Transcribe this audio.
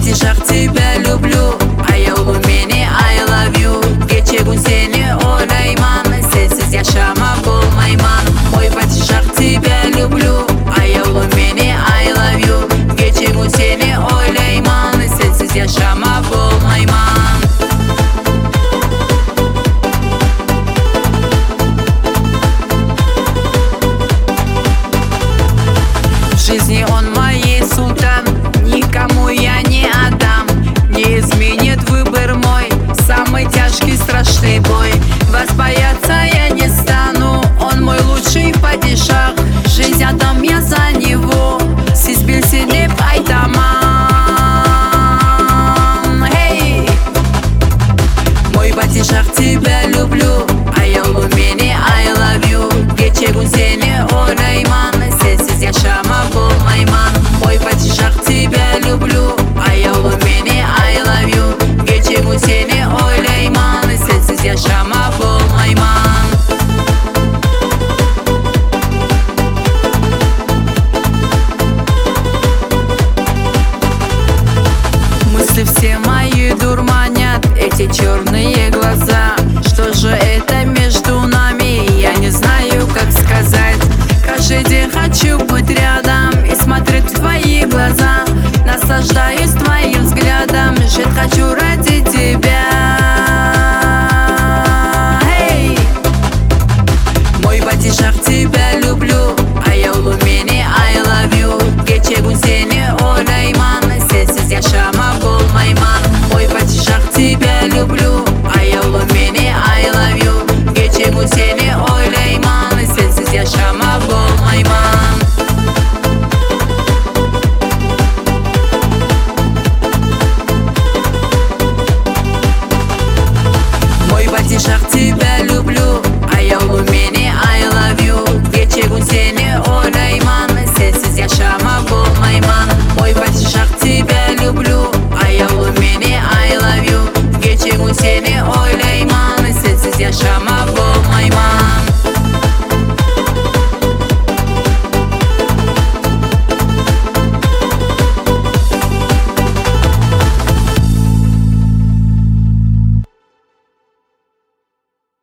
падишах тебя люблю, аяулым meni I love you. Gece gün seni olayman, sensiz yaşama bulmayman. Ой, падишах тебя люблю, аяулым meni I love you. Gece gün seni olayman, sensiz yaşama bulmayman. В жизни он моей султан, никому я не отдам. Не изменит выбор мой, самый тяжкий страшный бой. Вас бояться я не стану, он мой лучший падишах. Жизнь отдам я за него, siz bilsin hep айтаман. Hey! Мой падишах тебя люблю, аяулым meni I love you. Gece gün seni olayman, sensiz yaşama bulmayman. Ой, падишах тебя люблю, аяулым meni I love you. Gece gün seni olayman, sensiz yaşama bulmayman. Мысли все мои дурманят, эти черные глаза. Что же это между нами, я не знаю, как сказать. Каждый день хочу быть рядом и смотреть в твои глаза.